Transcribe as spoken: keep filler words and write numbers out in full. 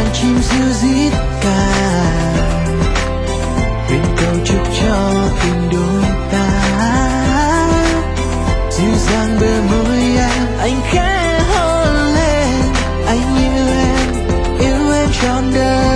đàn chim ríu rít ca, nguyện cầu chúc cho tình đôi ta. Dịu dàng bờ môi em, anh khẽ hôn lên, anh yêu em, yêu em trọn đời.